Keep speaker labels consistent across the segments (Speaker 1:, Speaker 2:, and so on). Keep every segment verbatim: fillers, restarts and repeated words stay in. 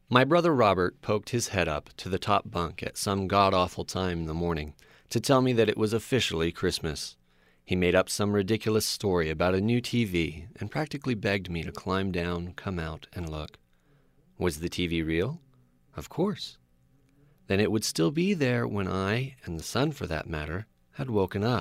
Speaker 1: My brother Robert poked his head up to the top bunk at some god-awful time in the morning to tell me that it was officially Christmas. He made up some ridiculous story about a new T V and practically begged me to climb down, come out, and look. Was the T V real? Of course. Then it would still be there when I, and the sun for that matter, had woken up.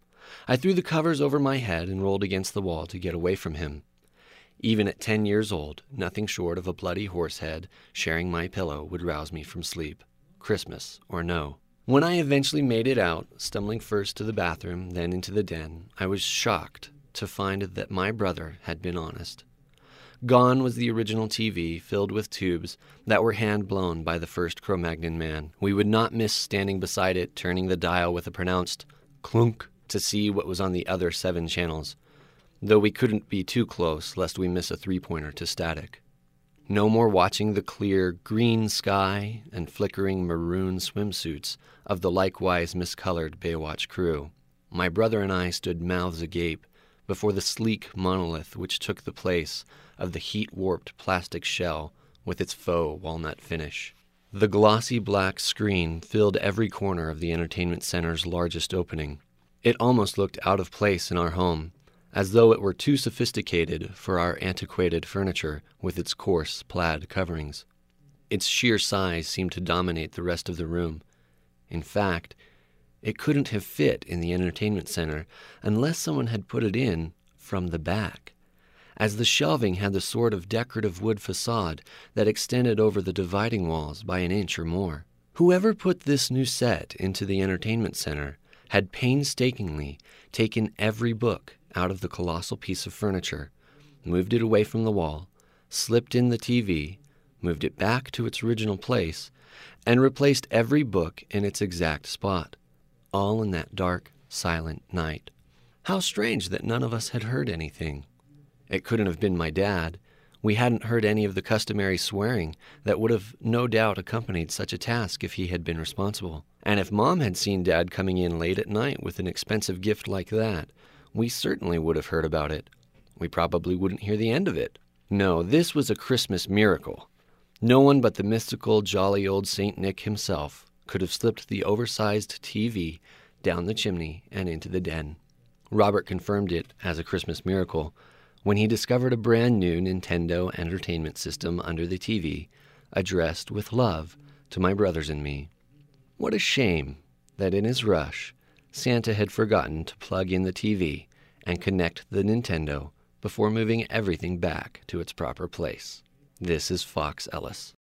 Speaker 1: I threw the covers over my head and rolled against the wall to get away from him. Even at ten years old, nothing short of a bloody horse head sharing my pillow would rouse me from sleep, Christmas or no. When I eventually made it out, stumbling first to the bathroom, then into the den, I was shocked to find that my brother had been honest. Gone was the original T V, filled with tubes that were hand-blown by the first Cro-Magnon man. We would not miss standing beside it, turning the dial with a pronounced clunk to see what was on the other seven channels, though we couldn't be too close lest we miss a three-pointer to static. No more watching the clear green sky and flickering maroon swimsuits of the likewise miscolored Baywatch crew. My brother and I stood mouths agape before the sleek monolith which took the place of the heat-warped plastic shell with its faux walnut finish. The glossy black screen filled every corner of the entertainment center's largest opening. It almost looked out of place in our home, as though it were too sophisticated for our antiquated furniture with its coarse plaid coverings. Its sheer size seemed to dominate the rest of the room. In fact, it couldn't have fit in the entertainment center unless someone had put it in from the back, as the shelving had the sort of decorative wood facade that extended over the dividing walls by an inch or more. Whoever put this new set into the entertainment center had painstakingly taken every book out of the colossal piece of furniture, moved it away from the wall, slipped in the T V, moved it back to its original place, and replaced every book in its exact spot, all in that dark, silent night. How strange that none of us had heard anything. It couldn't have been my dad. We hadn't heard any of the customary swearing that would have no doubt accompanied such a task if he had been responsible. And if Mom had seen Dad coming in late at night with an expensive gift like that, we certainly would have heard about it. We probably wouldn't hear the end of it. No, this was a Christmas miracle. No one but the mystical, jolly old Saint Nick himself could have slipped the oversized T V down the chimney and into the den. Robert confirmed it as a Christmas miracle when he discovered a brand new Nintendo Entertainment System under the T V, addressed with love to my brothers and me. What a shame that in his rush, Santa had forgotten to plug in the T V and connect the Nintendo before moving everything back to its proper place. This is Fox Ellis.